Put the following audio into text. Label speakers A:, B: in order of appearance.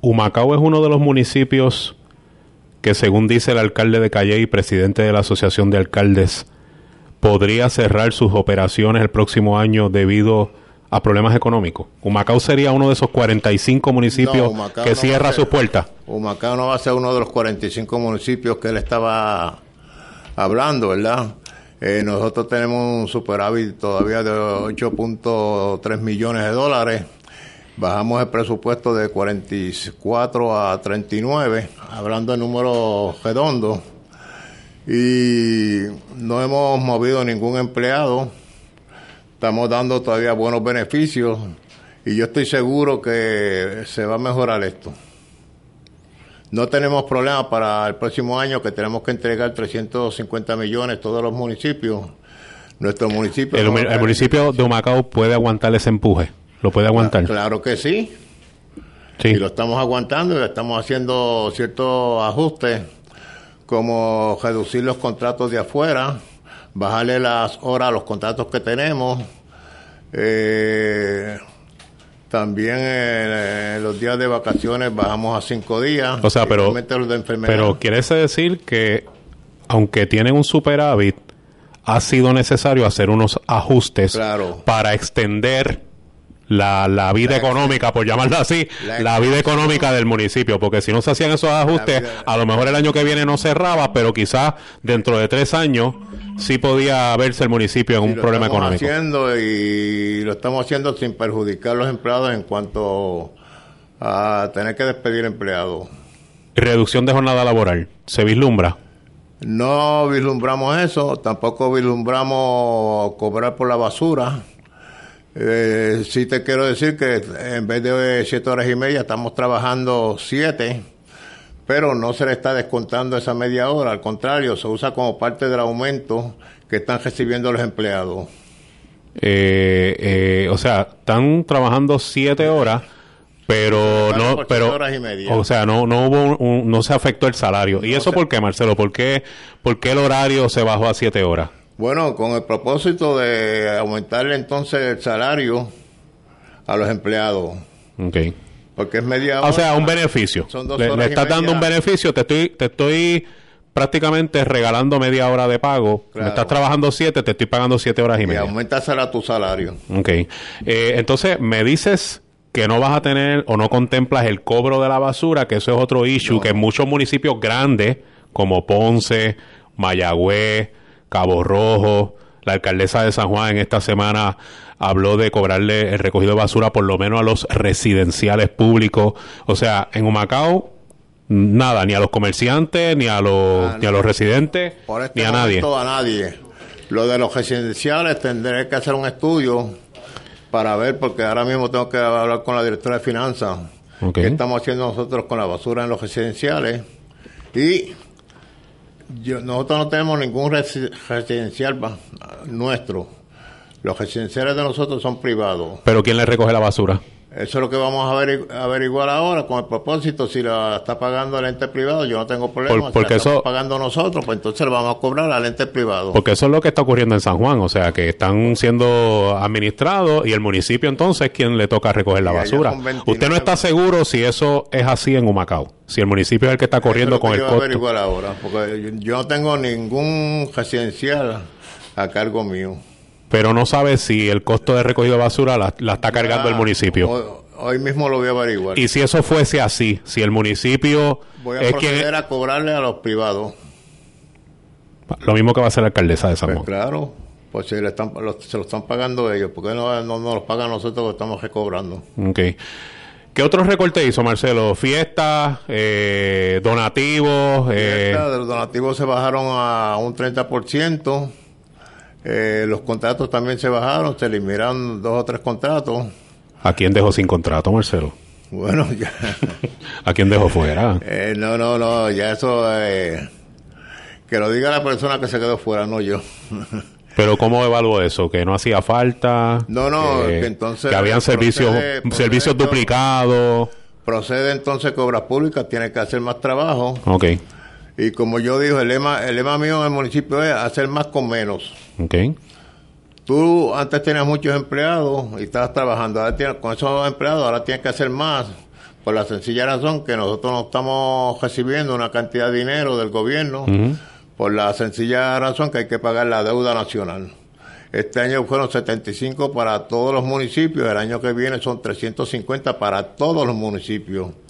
A: Humacao es uno de los municipios que, según dice el alcalde de Calley y presidente de la Asociación de Alcaldes, podría cerrar sus operaciones el próximo año debido a problemas económicos. Humacao sería uno de esos 45 municipios que cierra sus puertas.
B: Humacao no va a ser uno de los 45 municipios que él estaba hablando, ¿verdad? Nosotros tenemos un superávit todavía de 8.3 millones de dólares. Bajamos el presupuesto de 44 a 39, hablando de números redondos. Y no hemos movido ningún empleado. Estamos dando todavía buenos beneficios. Y yo estoy seguro que se va a mejorar esto. No tenemos problemas para el próximo año, que tenemos que entregar 350 millones todos los municipios. Nuestro municipio...
A: El municipio de Humacao puede aguantar ese empuje. ¿Lo puede aguantar?
B: Claro que sí.
A: Sí.
B: Y lo estamos aguantando y estamos haciendo ciertos ajustes, como reducir los contratos de afuera, bajarle las horas a los contratos que tenemos. También los días de vacaciones bajamos a 5 días.
A: O sea, pero quiere decir que, aunque tienen un superávit, ha sido necesario hacer unos ajustes para extender la vida económica, por llamarlo así, la vida económica del municipio, porque si no se hacían esos ajustes, a lo mejor el año que viene no cerraba, pero quizás dentro de 3 años sí podía verse el municipio en un problema económico.
B: Lo estamos haciendo sin perjudicar a los empleados en cuanto a tener que despedir empleados.
A: Reducción de jornada laboral, ¿se vislumbra?
B: No vislumbramos eso, tampoco vislumbramos cobrar por la basura. Sí te quiero decir que en vez de 7 horas y media estamos trabajando 7, pero no se le está descontando esa media hora, al contrario, se usa como parte del aumento que están recibiendo los empleados.
A: O sea, están trabajando 7 horas, pero no, pero
B: horas y media.
A: O sea, no hubo no se afectó el salario. ¿Y eso por qué, Marcelo? ¿Por qué el horario se bajó a 7 horas?
B: Bueno, con el propósito de aumentarle entonces el salario a los empleados.
A: Okay.
B: Porque es media hora.
A: O sea, un beneficio. Le estás dando un beneficio, te estoy prácticamente regalando media hora de pago. Claro. Me estás trabajando 7, te estoy pagando 7 horas y media.
B: Y aumentasela tu salario.
A: Okay. Entonces, me dices que no vas a tener o no contemplas el cobro de la basura, que eso es otro issue, que en muchos municipios grandes, como Ponce, Mayagüez, Cabo Rojo, la alcaldesa de San Juan en esta semana habló de cobrarle el recogido de basura por lo menos a los residenciales públicos. O sea, en Humacao, nada, ni a los comerciantes, ni a los residentes, ni a nadie.
B: A nadie. Lo de los residenciales tendré que hacer un estudio para ver, porque ahora mismo tengo que hablar con la directora de finanzas.
A: Okay.
B: ¿Qué estamos haciendo nosotros con la basura en los residenciales? Y nosotros no tenemos ningún residencial nuestro. Los residenciales de nosotros son privados.
A: ¿Pero quién le recoge la basura?
B: Eso es lo que vamos a averiguar ahora con el propósito. Si la está pagando el ente privado, yo no tengo problema.
A: Porque
B: si la estamos
A: eso
B: pagando nosotros, pues entonces le vamos a cobrar al ente privado.
A: Porque eso es lo que está ocurriendo en San Juan. O sea, que están siendo administrados y el municipio entonces es quien le toca recoger la basura. ¿Usted no está seguro si eso es así en Humacao? Si el municipio es el que está corriendo con el costo.
B: Yo voy a averiguar ahora, porque yo no tengo ningún residencial a cargo mío.
A: Pero no sabe si el costo de recogido de basura la está cargando el municipio.
B: Hoy mismo lo voy a averiguar.
A: Y si eso fuese así, si el municipio
B: voy a proceder a cobrarle a los privados.
A: Lo mismo que va a hacer la alcaldesa de San Juan.
B: Claro, pues se lo están pagando ellos. ¿Por qué no los pagan nosotros que estamos recobrando?
A: Okay. ¿Qué otros recortes hizo, Marcelo? ¿Fiestas? ¿Donativos?
B: Los donativos se bajaron a un 30%. Los contratos también se bajaron, se eliminaron 2 o 3 contratos.
A: ¿A quién dejó sin contrato, Marcelo?
B: Bueno, ya.
A: ¿A quién dejó fuera?
B: No, ya eso... que lo diga la persona que se quedó fuera, no yo.
A: ¿Pero cómo evaluó eso? ¿Que no hacía falta?
B: Que entonces...
A: Que habían servicios duplicados.
B: Procede entonces que Obras Públicas tiene que hacer más trabajo.
A: Ok.
B: Y como yo dije, el lema mío en el municipio es hacer más con menos.
A: Okay.
B: Tú antes tenías muchos empleados y estabas trabajando. Ahora con esos empleados ahora tienes que hacer más por la sencilla razón que nosotros no estamos recibiendo una cantidad de dinero del gobierno, por la sencilla razón que hay que pagar la deuda nacional. Este año fueron 75 para todos los municipios, el año que viene son 350 para todos los municipios.